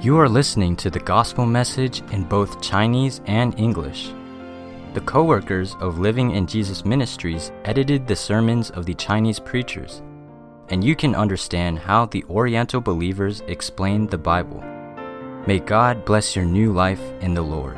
You are listening to the gospel message in both Chinese and English. The co-workers of Living in Jesus Ministries edited the sermons of the Chinese preachers, and you can understand how the Oriental believers explained the Bible. May God bless your new life in the Lord.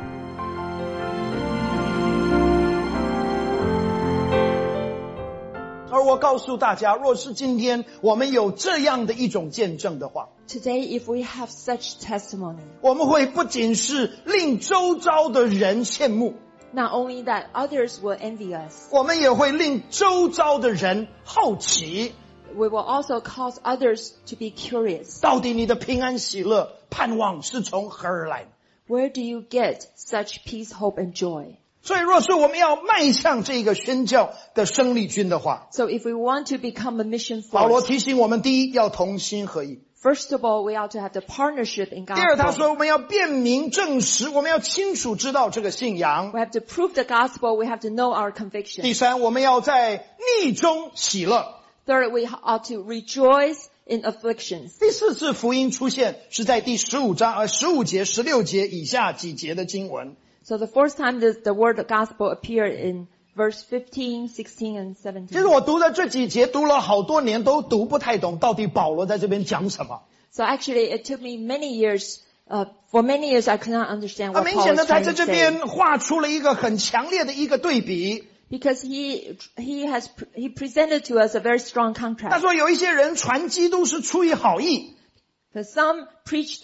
而我告诉大家，若是今天我们有这样的一种见证的话， Today, if we have such testimony, 我们会不仅是令周遭的人羡慕， not only that others will envy us, 我们也会令周遭的人好奇， we will also cause others to be curious. 到底你的平安喜乐盼望是从何而来？ Where do you get such peace, hope, and joy? 所以若是我们要迈向这个宣教的生力军的话， So if we want to become a mission 保罗 force, 提醒我们，第一要同心合意， first of all, we ought to have the partnership in 第二他 gospel. 说我们要辨明证实，我们要清楚知道这个信仰， We have to prove the gospel. We have to know our 第 conviction. 三我们要在逆中喜乐。 Third, we ought to rejoice in afflictions. 第四次福音出现是在第15节、16节以下几节的经文。 So the fourth time the word gospel appeared in verse 15, 16, and 17. 其实我读的这几节读了好多年都读不太懂，到底保罗在这边讲什么。 So actually, it took me many years. For many years, I could not understand 很 what 明 Paul 显的 was 在 trying 这 to 这 say. 边画出了一个很强烈的一个对比。 Because he presented to us a very strong 他 contrast. 说有一些人传基督是出于好意， But some preach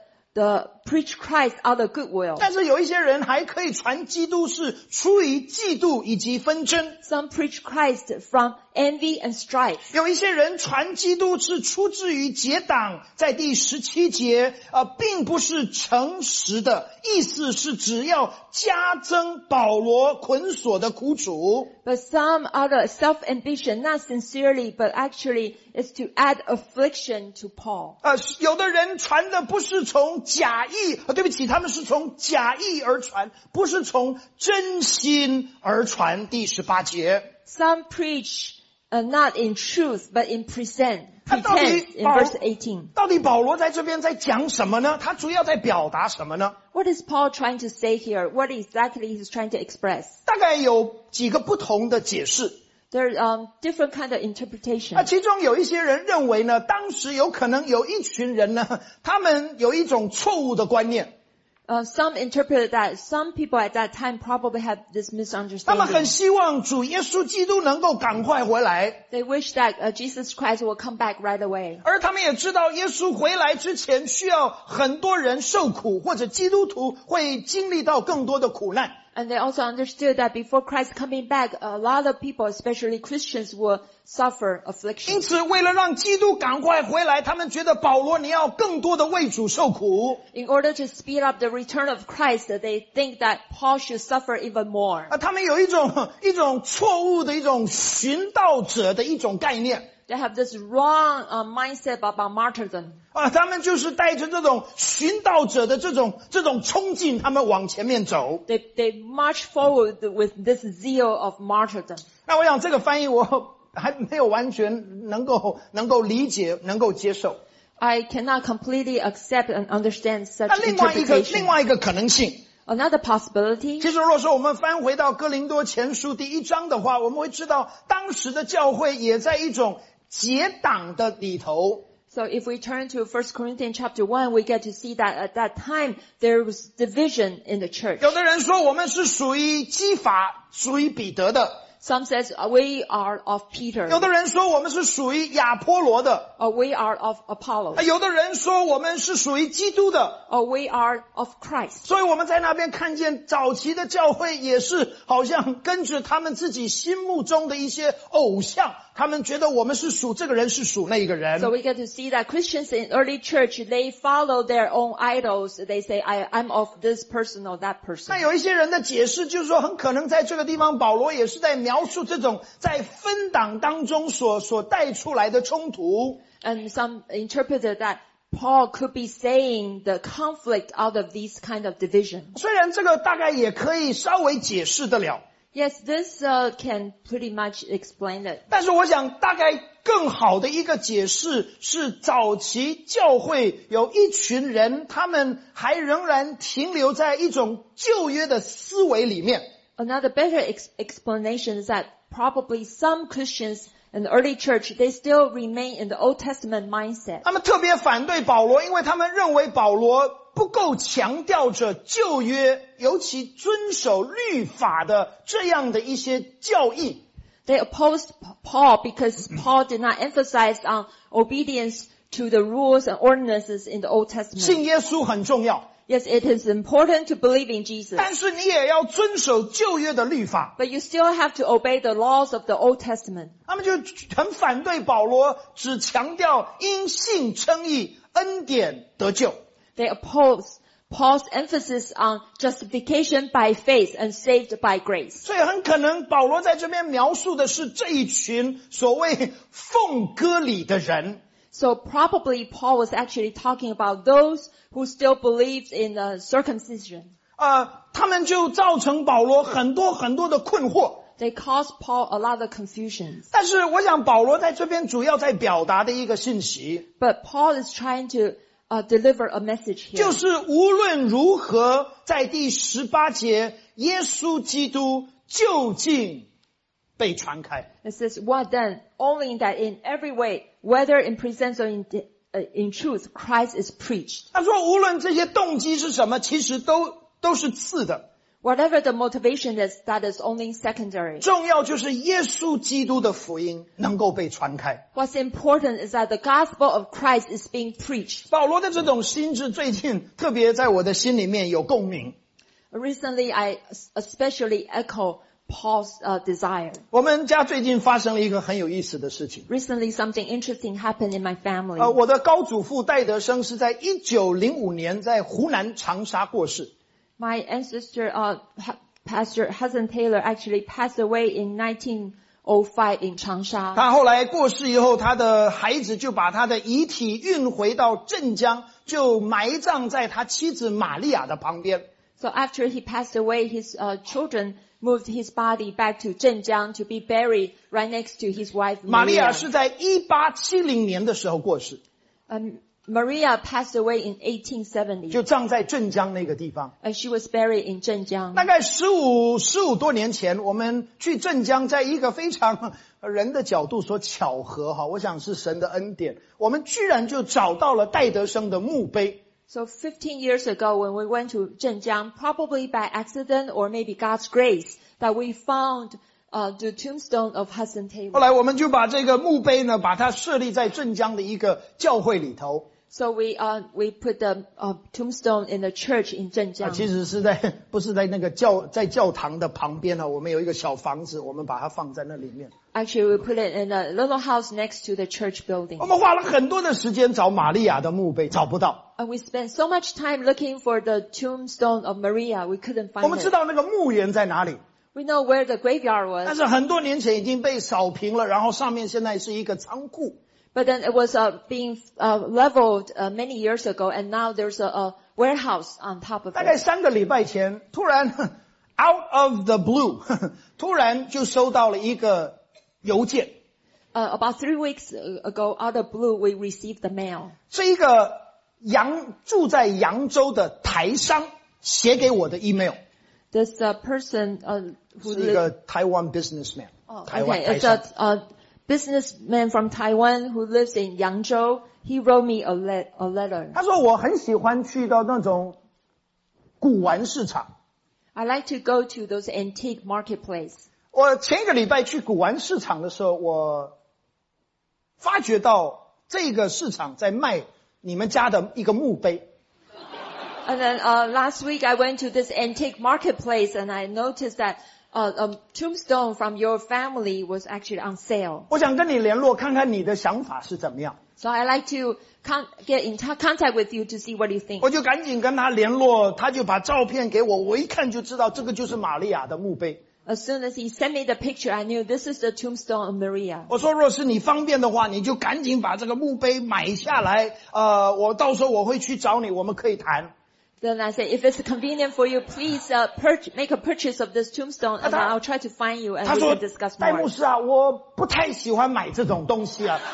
preach Christ out of goodwill. 但是有一些人还可以传基督是出于嫉妒以及纷争。 Some preach Christ from envy and strife. 有一些人传基督是出自于结党，在第17节，并不是诚实的，意思是只要加增保罗捆锁的苦楚。 But some out of self-ambition, not sincerely, but actually is to add affliction to Paul. 有的人传的不是从假意，对不起，他们是从假意而传，不是从真心而传。第18节。 Some preach not in truth, but in pretense in 到底 verse 18. 到底保罗在这边在讲什么呢？他主要在表达什么呢？ What is Paul trying to say here? What exactly he's trying to express? 大概有几个不同的解释。 There are different kind of interpretation. 其中有一些人认为呢，当时有可能有一群人呢，他们有一种错误的观念， Some interpret that some people at that time probably had this 他们很 misunderstanding. 希望主耶稣基督能够赶快回来， They wish that Jesus Christ will come back right away. 而他们也知道耶稣回来之前需要很多人受苦，或者基督徒会经历到更多的苦难。 And they also understood that before Christ coming back, a lot of people, especially Christians, will suffer 因 affliction. 此为了让基督赶快回来，他们觉得保罗你要更多的为主受苦。 In order to speed up the return of Christ, they think that Paul should suffer even more. 他们有一种错误的一种寻道者的一种概念。 They have this wrong mindset about martyrdom. 他们就是带着这种寻道者的这种冲劲，他们往前面走。 They march forward with this zeal of martyrdom. 那我想这个翻译我还没有完全能够理解，能够接受。 I cannot completely accept and understand such 那另外 interpretation. 一个可能性， Another possibility, 其实若说我们翻回到哥林多前书第1章的话，我们会知道当时的教会也在一种结党的里头。 so if we turn to 1 Corinthians chapter 1, we get to see that at that time there was division in the church. 有的人说我们是属于基法，属于彼得的； Some says we are of Peter, 有的人说我们是属于亚波罗的； or we are of Apollos, 有的人说我们是属于基督的。 or we are of Christ. 所以我们在那边看见早期的教会也是好像跟着他们自己心目中的一些偶像，他们觉得我们是属这个人，是属那一个人。 So we get to see that Christians in early church, they follow their own idols. They say, I'm of this person or that 那 person. 有一些人的解释就是说，很可能在这个地方保罗也是在描述这种在分党当中所带出来的冲突。 And some interpreted that Paul could be saying the conflict out of these kind of division. 虽然这个大概也可以稍微解释得了， Yes, this can pretty much explain it. 但是我想大概更好的一个解释是，早期教会有一群人，他们还仍然停留在一种旧约的思维里面。 Another better explanation is that probably some Christians in the early church, they still remain in the Old Testament mindset. 他们特别反对保罗，因为他们认为保罗不够强调着旧约，尤其遵守律法的这样的一些教义。 They opposed Paul because Paul did not emphasize on obedience to the rules and ordinances in the Old 信 Testament. 耶稣很重要， Yes, it is important to believe in Jesus, 但是你也要遵守旧约的律法。 but you still have to obey the laws of the Old Testament. 他们就很反对保罗只强调因信称义、恩典得救。 They oppose Paul's emphasis on justification by faith and saved by grace. 所以很可能保罗在这边描述的是这一群所谓奉割礼的人。 So probably Paul was actually talking about those who still believed in circumcision. 他们就造成保罗很多的困惑。 They caused Paul a lot of confusions. 但是我想保罗在这边主要在表达的一个信息， But Paul is trying to deliver a message here. 就是无论如何，在第18节，耶稣基督究竟被传开。 It says, what then? Only that in every way, whether in presence or in truth, Christ is preached. 他说无论这些动机是什么，其实都是次的， Whatever the motivation is, that is only secondary. 重要就是耶稣基督的福音能够被传开。 What's important is that the gospel of Christ is being preached. 保罗的这种心智最近特别在我的心里面有共鸣。 Recently, I especially echo Paul's desire. 我们家最近发生了一个很有意思的事情。 Recently, something interesting happened in my family. 我的高祖父戴德生是在1905年在湖南长沙过世。 My ancestor, Pastor Hudson Taylor, actually passed away in 1905 in Changsha. 他后来过世以后，他的孩子就把他的遗体运回到镇江，就埋葬在他妻子玛利亚的旁边。 So after he passed away, his children moved his body back to Zhenjiang to be buried right next to his wife 玛利亚 Maria. 是在1870年的时候过世， Maria passed away in 1870, 就葬在镇江那个地方。 and she was buried in Zhenjiang. 大概15多年前，我们去镇江，在一个非常人的角度所巧合哈，我想是神的恩典，我们居然就找到了戴德生的墓碑。 So 15 years ago, when we went to Zhenjiang, probably by accident or maybe God's grace, that we found the tombstone of Hudson 后 Taylor. 来我们就把这个墓碑呢，把它设立在镇江的一个教会里头。 So we put the tombstone in the church in 其 Zhenjiang. 实是不是在那个在教堂的旁边呢，我们有一个小房子，我们把它放在那里面。 Actually, we put it in a little house next to the church building. 我们花了很多的时间找玛利亚的墓碑，找不到。 And we spent so much time looking for the tombstone of Maria, we couldn't 我 find 们知 it. 道那个墓园在哪里， We know where the graveyard 但 was, 是很多年前已经被扫平了，然后上面现在是一个仓库。 but then it was being leveled many years ago, and now there's a warehouse on top of 大概 it. 3个礼拜前，突然 out of the blue， 突然就收到了一个邮件， About 3 weeks ago, out of blue, we received the mail. 是一个住在扬州的台商写给我的 email， This person who 是一个台湾 businessman， 台湾 okay, 台 it's 商。 a businessman from Taiwan who lives in Yangzhou. He wrote me a letter. 他说我很喜欢去到那种古玩市场。 I like to go to those antique marketplace. 我前一个礼拜去古玩市场的时候，我发觉到这个市场在卖你们家的一个墓碑。 And then last week I went to this antique marketplace and I noticed that a tombstone from your family was actually on sale. 我想跟你联络，看看你的想法是怎么样。 So I like to get in contact with you to see what you think. 我就赶紧跟他联络，他就把照片给我，我一看就知道这个就是玛利亚的墓碑。 As soon as he sent me the picture, I knew this is the tombstone of Maria. 我说若是你方便的话，你就赶紧把这个墓碑买下来，我到时候我会去找你，我们可以谈。 Then I say, if it's convenient for you, please make a purchase of this tombstone, and I'll try to find you, and 他 we 说 can discuss 戴牧 more. 师啊，我不太喜欢买这种东西啊。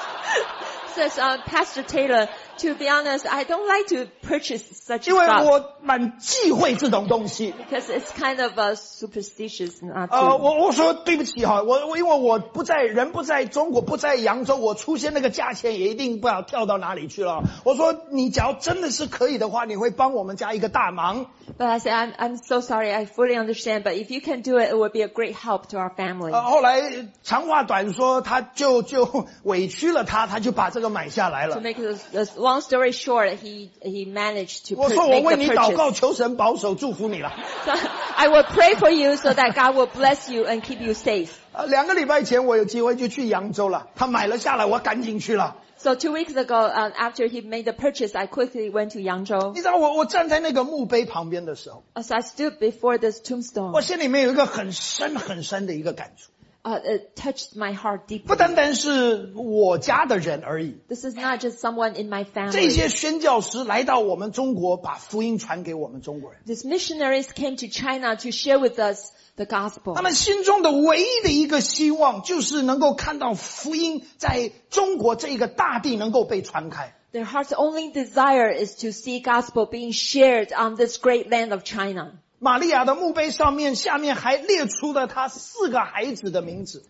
Says Pastor Taylor, to be honest, I don't like to purchase such 因为 stuff 我蛮忌讳这种东西。 because it's kind of superstitious not 我说对不起哈，因为我人不在中国，不在扬州，我出现那个价钱也一定不知道跳到哪里去了。我说你只要真的是可以的话，你会帮我们家一个大忙。 But I say, I'm so sorry, I fully understand, but if you can do it, it would be a great help to our family. 后来长话短说，他就委屈了他就把这个买下来 To 了。 make this long story short, he managed to 我说我 make 为 the 你祷告， purchase. 求神保守祝福你了。 So I will pray for you so that God will bless you and keep you safe. 2个礼拜前我有机会就去扬州了，他买了下来，我赶紧去了。 So 2 weeks ago, after he made the purchase, I quickly went to Yangzhou. 你知道我站在那个墓碑旁边的时候， So I stood before this 我 tombstone. 心里面有一个很深很深的一个感触， It touched my heart 不 deeply. 单单是我家的人而已。 This is not just someone in my 这 family. 些宣教师来到我们中国，把福音传给我们中国人。 These missionaries came to China to share with us the gospel. 他们心中的唯一的一个希望，就是能够看到福音在中国这个大地能够被传开。 Their heart's only desire is to see gospel being shared on this great land of China. 玛利亚的墓碑下面还列出了她4个孩子的名字。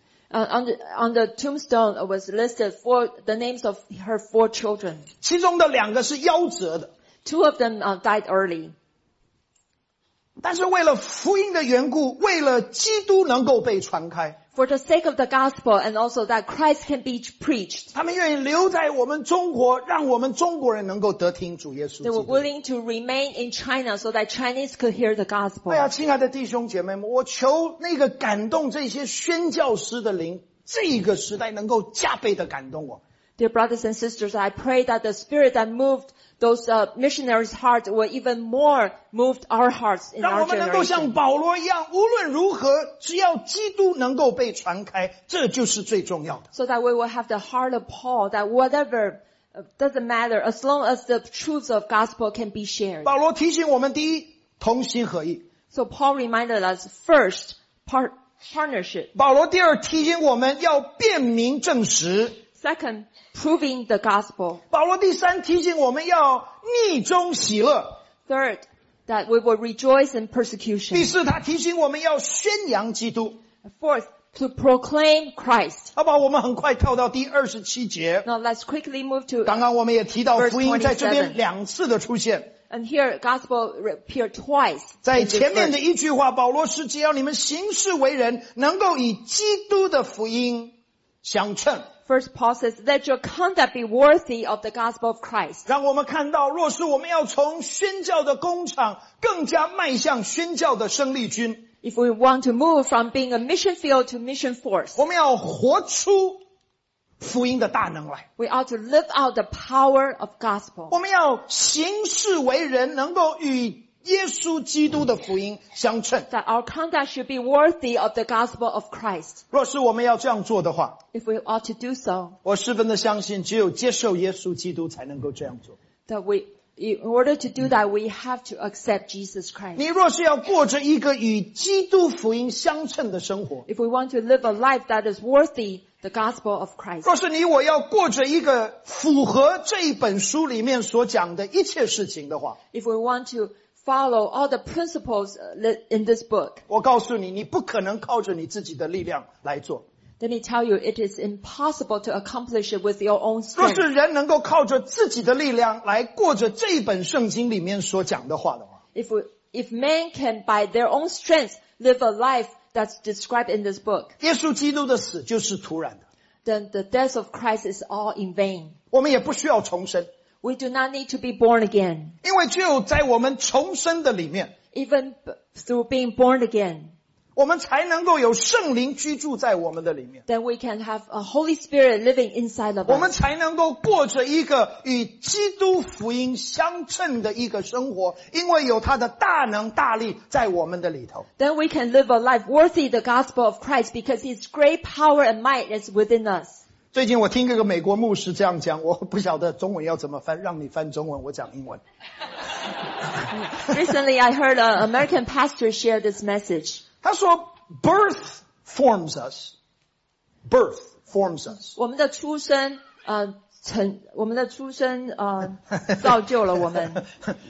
On the tombstone was listed the names of her 4 children. 其中的2个是夭折的， 2 of them died early. 但是为了福音的缘故，为了基督能够被传开， For the sake of the gospel and also that Christ can be preached, 他们愿意留在我们中国，让我们中国人能够得听主耶稣基 they were 督。 willing to remain in China so that Chinese could hear the gospel. 哎呀，亲爱的弟兄姐妹们，我求那个感动这些宣教师的灵，这个时代能够加倍的感动我。 Dear brothers and sisters, I pray that the spirit that moved those missionaries' hearts will even more move our hearts in 让 our 我们能够像 generation. 保罗一样，无论如何，只要基督能够被传开，这就是最重要的。 So that we will have the heart of Paul, that whatever doesn't matter, as long as the truths of gospel can be shared. 保罗提醒我们，第一，同心合意； So Paul reminded us first, partnership. 保罗第二提醒我们要辨明证实； Second, proving the gospel. 保罗第三提醒我们要逆中喜乐； Third, that we will rejoice in 第 persecution. 四，他提醒我们要宣扬基督。 Fourth, to proclaim Christ. 好吧，我们很快跳到第27节。 Now let's quickly move to, 刚刚我们也提到 Verse 福音在这边 27 2次的出现。 and here gospel appeared twice. 在 in this 前面的 verse. 一句话，保罗是只要你们行事为人，能够以基督的福音相称。 First, Paul says, let your conduct be worthy of the gospel of Christ. 让我们看到，若是我们要从宣教的工厂更加迈向宣教的生力军， If we want to move from being a mission field to mission force, 我们要活出福音的大能来。 we ought to live out the power of gospel. 我们要行事为人，能够与耶稣基督的福音相称。 That our conduct should be worthy of the gospel of Christ. 若是我们要这样做的话， If we ought to do so, 我十分的相信，只有接受耶稣基督才能够这样做。 that in order to do that, we have to accept Jesus Christ. 你若是要过着一个与基督福音相称的生活， If we want to live a life that is worthy the gospel of Christ, 若是你我要过着一个符合这一本书里面所讲的一切事情的话， if we want to follow all the principles in this book, 我告诉你，你不可能靠着你自己的力量来做。 let me tell you, it is impossible to accomplish it with your own 若 strength. 是人能够靠着自己的力量来过着这一本圣经里面所讲的话的话， If man can by their own strength live a life that's described in this book, 耶稣基督的死就是徒然的， then the death of Christ is all in vain. 我们也不需要重生， We do not need to be born again. 因为只有在我们重生的里面， Even through being born again, 我们才能够有圣灵居住在我们的里面， then we can have a Holy Spirit living inside of 我们 us. 才能够过着一个与基督福音相称的一个生活，因为有他的大能大力在我们的里头。 Then we can live a life worthy the gospel of Christ because His great power and might is within us. 最近我听这个美国牧师这样讲，我不晓得中文要怎么翻，让你翻中文，我讲英文。 Recently, I heard an American pastor share this message. 他说 birth forms us. Birth forms us. 我们的出生，造就了我们。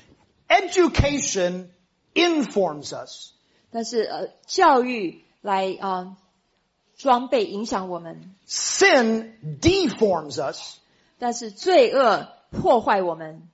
Education informs us. 但是教育来装备影响我们。 Sin deforms us. 但是罪恶破坏我们。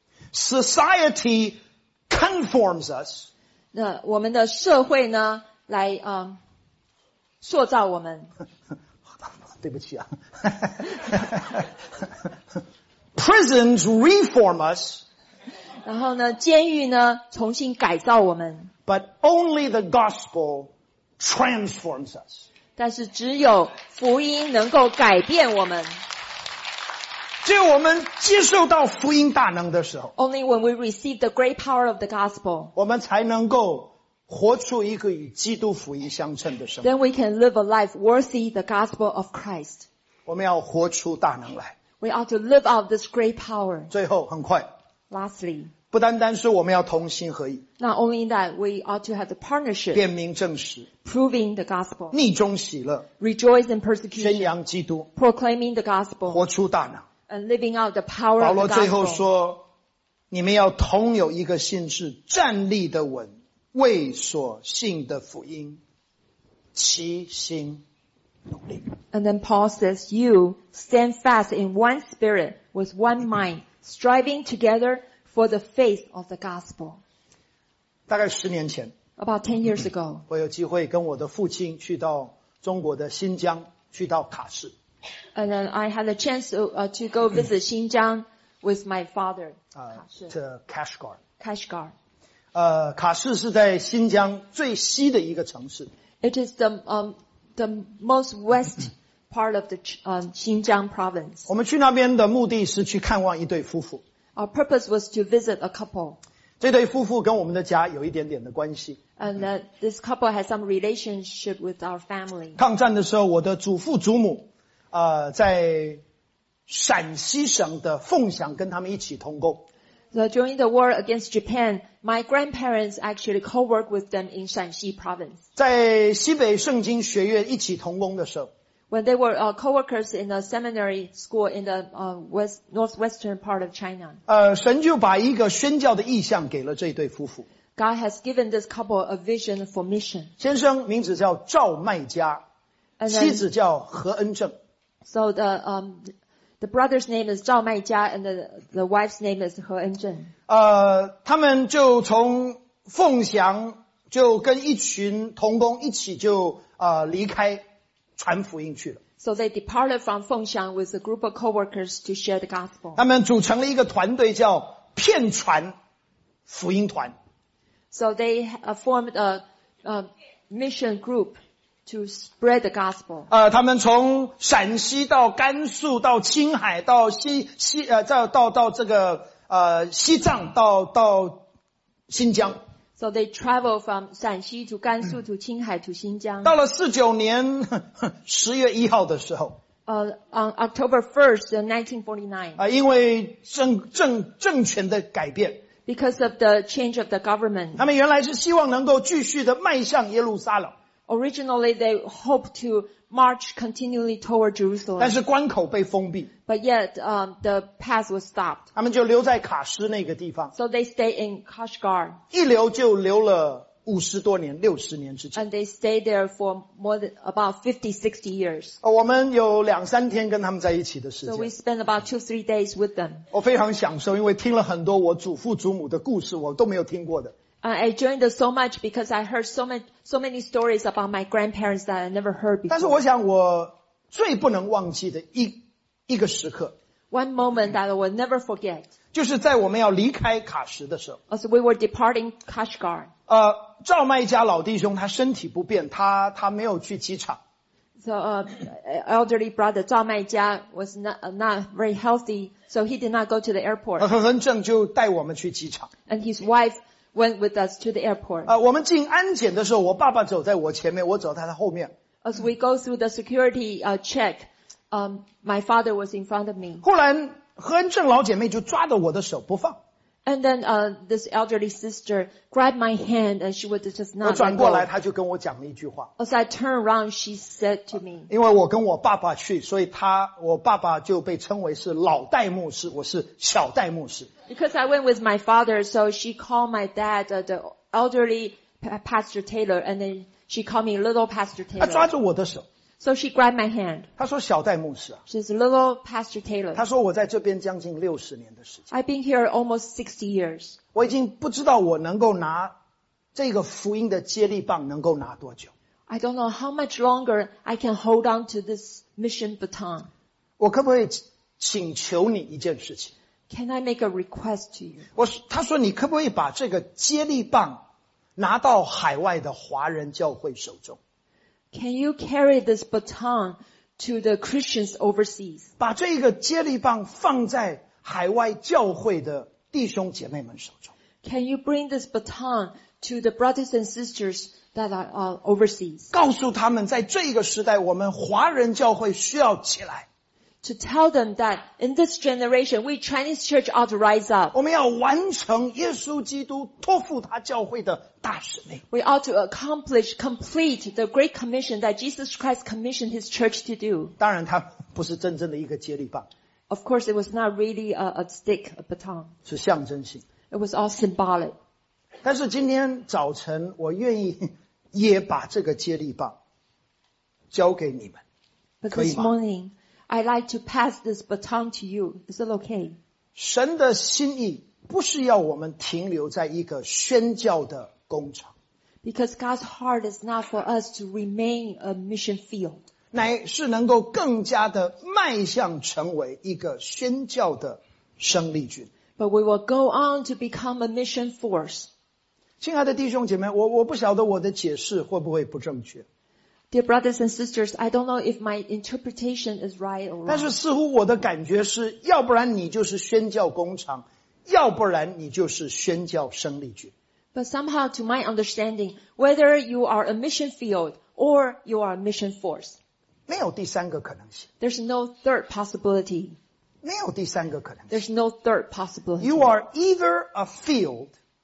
Society conforms us. 那我们的社会呢，来塑造我们。 对不起啊。Prisons reform us. 然后呢，监狱呢，重新改造我们。 But only the gospel transforms us. 但是只有福音能够改变我们。 只有我们接受到福音大能的时候， Only when we receive the great power of the gospel, 我们才能够活出一个与基督福音相称的生活。 then we can live a life worthy the gospel of Christ. 我们要活出大能来。 We ought to live out this great power. 最后很快， Lastly, 不单单是我们要同心合意， not only that, we ought to have the partnership, 辨明正实， proving the gospel, 逆中喜乐， rejoice in 宣 persecution, 扬基督， proclaiming the gospel, 活出大能。 and living out the power 保 of 罗 the 最后 gospel. 说，你们要同有一个心志，站立的稳，为所信的福音齐心努力。 And then Paul says, you stand fast in one spirit with one mind, striving together for the faith of the gospel. 大概10年前， About 10 years ago, 我有机会跟我的父亲去到中国的新疆，去到卡什。 and then I had a chance to go visit Xinjiang with my father, 这 Kashgar。 Kashgar. 卡什是在新疆最西的一个城市。 It is the most west part of the Xinjiang province. 我们去那边的目的是去看望一对夫妇。 Our purpose was to visit a couple. 这对夫妇跟我们的家有一点点的关系。 And this couple has some relationship with our family. 抗战的时候，我的祖父祖母在陕西省的凤翔跟他们一起同工。 So during the war against Japan, my grandparents actually co-worked with them in Shanxi province. 在西北圣经学院一起同工的时候， When they were co-workers in a seminary school in the northwestern part of China, 神就把一个宣教的意向给了这对夫妇。 God has given this couple a vision for mission. 先生名字叫赵麦嘉， And 妻 then, 子叫何恩正。 so the brother's name is Zhao Maijia and the wife's name is He Enzhen. 他们就从凤翔就跟一群同工一起就离开传福音去了。 So they departed from Fengxiang with a group of co-workers to share the gospel. 他们组成了一个团队叫片传福音团。 So they formed a mission group to spread the gospel. 他们从陕西到甘肃到青海到到这个西藏到新疆。 So they traveled from Shanxi to Gansu to Qinghai to Xinjiang. 到了49年10月1号的时候， On October 1st, 1949, 因为政权的改变， because of the change of the government. 他们原来是希望能够继续的迈向耶路撒冷， Originally, they hoped to march continually toward 但 Jerusalem, 是关口被封闭， but yet the path was stopped. 他们就留在卡什那个地方， So they stayed in Kashgar, 一留就留了50多年，60年之久。 and they stayed there for more than about 50, 60 years. 我们有2-3天跟他们在一起的时 So we 间， spent about 2-3 days with them. 我非常享受，因为听了很多我祖父祖母的故事，我都没有听过的。 I enjoyed it so much because I heard so many stories about my grandparents that I never heard 但是 before. 我想我最不能忘记的一个时刻， One moment that I will never forget. 就是在我们要离开卡什的时候， As we were departing Kashgar. 赵麦家老弟兄他身体不便，他没有去机场。 So elderly brother Zhao Maijia was not very healthy, so he did not go to the airport. 何恩正就带我们去机场。 And his wife went with us to the airport. 我们进安检的时候，我爸爸走在我前面，我走在他后面。 As we go through the security check, my father was in front of me. 忽然何恩正老姐妹就抓着我的手不放。 And then this elderly sister grabbed my hand and she would just 我 not 转 let 过来， go. 他就跟我讲了一句话。 As I turned around, she said to me, 因为我跟我爸爸去，所以我爸爸就被称为是老代牧师，我是小代牧师。 because I went with my father, so she called my dad the elderly Pastor Taylor, and then she called me little Pastor 他抓 Taylor. 住我的手， So she grabbed my hand. 他说小代牧师啊， She's little Pastor Taylor. 他说我在这边将近60年的时间， I've been here almost 60 years. 我已经不知道我能够拿这个福音的接力棒能够拿多久。 I don't know how much longer I can hold on to this mission baton. 我可不可以请求你一件事情？ Can I make a request to you? 他说你可不可以把这个接力棒拿到海外的华人教会手中， Can you carry this baton to the Christians overseas? 把这个接力棒放在海外教会的弟兄姐妹们手中。 Can you bring this baton to the brothers and sisters that are overseas? 告诉他们，在这个时代，我们华人教会需要起来， To tell them that in this generation, we Chinese church ought to rise up. 我们要完成耶稣基督托付他教会的大使命。 We ought to complete the great commission that Jesus Christ commissioned his church to do. 当然，它不是真正的一个接力棒， Of course, it was not really a stick, a baton. 是象征性。 It was all symbolic. 但是今天早晨，我愿意也把这个接力棒交给你们。 But 可以 this 吗？ morning, I'd like to pass this baton to you. Is it okay? 神的心意不是要我们停留在一个宣教的工厂， Because God's heart is not for us to remain a mission field, 乃是能够更加的迈向成为一个宣教的生力军。 but we will go on to become a mission force. 亲爱的弟兄姐妹，我不晓得我的解释会不会不正确， Dear brothers and sisters, I don't know if my interpretation is right or 但是 wrong. 似乎我的感觉是，要不然你就是宣教工厂，要不然你就是宣教生力军。 But somehow, to my understanding, whether you are a mission field or you are a mission force, 没有第三个可能性， there's no third possibility. 没有第三个可能性。 There's no third possibility. You are either a field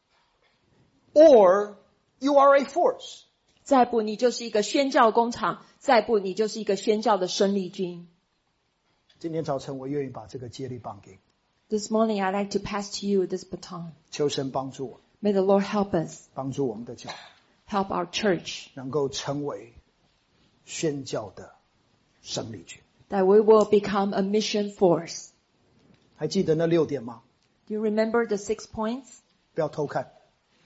or you are a force. 再不你就是一个宣教工厂，再不你就是一个宣教的生力军。 今天早晨我愿意把这个接力棒给你， This morning, I'd like to pass to you this baton. 求神帮助我， May the Lord help us, 帮助我们的教会 help our church, 能够成为宣教的生力军。 that we will become a mission force. 还记得那6点吗？ Do you remember the 6 points? 不要偷看。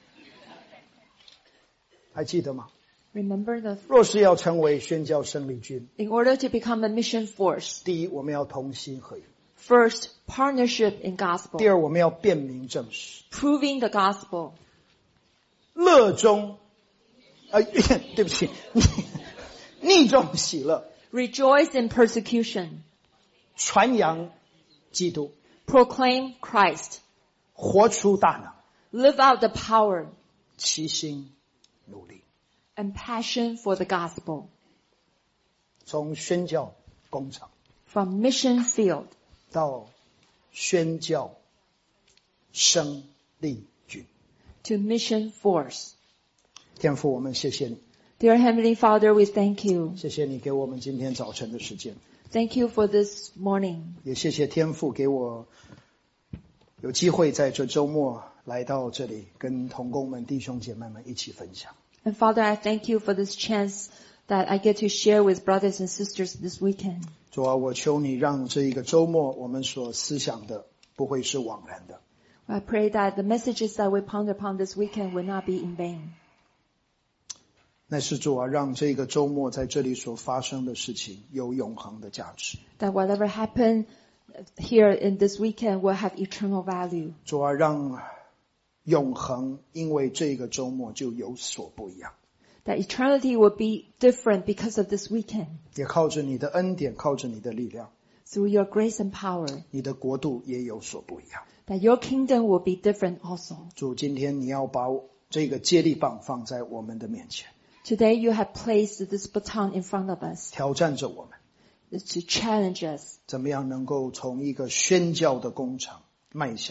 还记得吗？ Remember the, 若是要成为宣教生力军， in order to become a mission force, 第一，我们要同心合一； first, partnership in 第 gospel, 二，我们要辨明正实， proving the gospel, 乐中，对不起，逆中喜乐， rejoice in persecution, 传扬基督， proclaim Christ, 活出大能， live out the power 齐心努力， and passion for the gospel. 从宣教工厂 From mission field 到宣教生力军。 to mission force. 天父，我们谢谢你， Dear Heavenly Father, we thank you. 谢谢你给我们今天早晨的时间， Thank you for this morning. 也谢谢天父给我有机会在这周末来到这里，跟同工们、弟兄姐妹们一起分享。 And Father, I thank you for this chance that I get to share with brothers and sisters this weekend. 主啊，我求你让这一个周末我们所思想的不会是枉然的， I pray that the messages that we ponder upon this weekend will not be in vain. 乃是主啊，让这个周末在这里所发生的事情有永恒的价值。 That whatever happened here in this weekend will have eternal value. 主啊，让永恒因为这个周末就有所不一样， That eternity will be different because of this weekend. 也靠着你的恩典，靠着你的力量， Through your grace and power, 你的国度也有所不一样。 that your kingdom will be different also. 主，今天你要把这个接力棒放在我们的面前， Today you have placed this baton in front of us 挑战着我们， to challenge us 怎么样能够从一个宣教的工厂迈向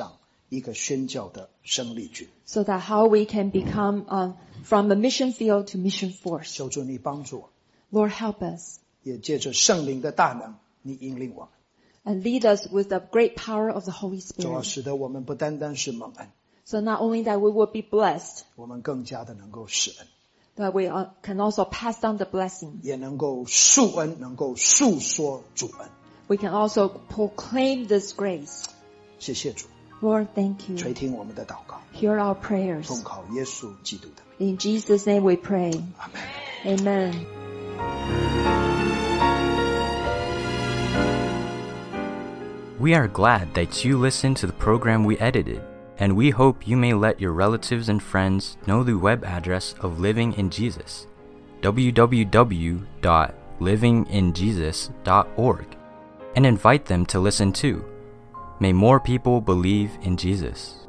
一个宣教的生力军。 so that how we can become from a mission field to mission force. 求主你帮助我， Lord, help us 也借着圣灵的大能，你引领我们， and lead us with the great power of the Holy 主要 Spirit. 使得我们不单单是蒙恩， So not only that we will be blessed, 我们更加的能够施恩， but we can also pass down the blessing. 也能够述恩，能够述说主恩。 We can also proclaim this grace. 谢谢主， Lord, thank 垂 you. 听我们的祷告， Hear our prayers. 奉靠耶稣基督的名， In Jesus' name we pray. 阿门。 Amen. We are glad that you listened to the program we edited, and we hope you may let your relatives and friends know the web address of Living in Jesus, www.livinginjesus.org, and invite them to listen too. May more people believe in Jesus.